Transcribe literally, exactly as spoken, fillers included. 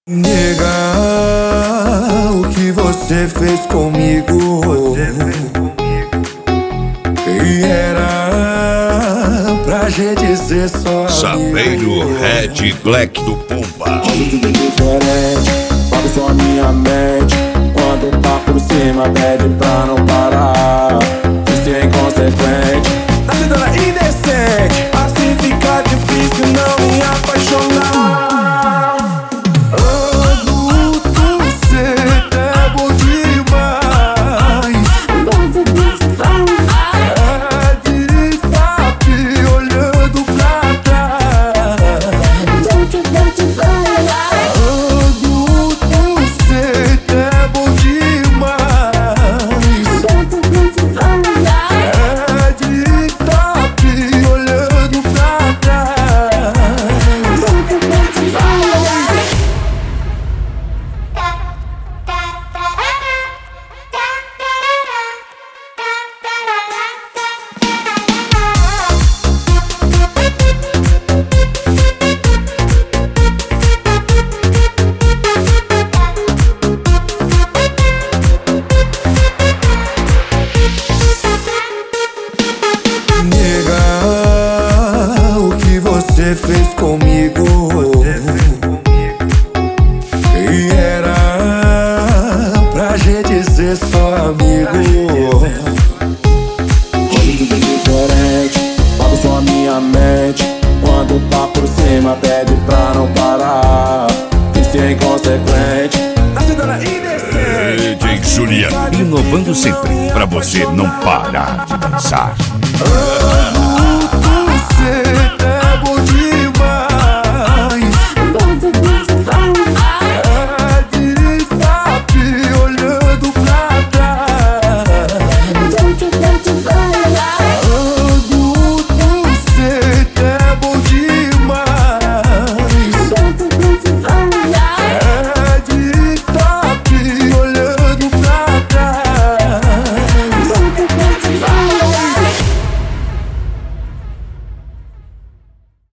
Nega, o que você fez comigo? E era pra gente ser só Sapeiro Red Black do Pumba. Hoje tudo é diferente, pago só a minha mente. Quando tá por cima pede pra não parar. Isso é inconsequente, na vida ela é indecente. Assim fica difícil não me apaixonar. Você fez comigo e era pra gente ser só amigo. Hoje tudo é diferente, pago só a minha mente. Quando tá por cima pede pra não parar. Isso é inconsequente, na vida ela é indecente. D J Juliano, inovando sempre pra você não parar de dançar. Amo você.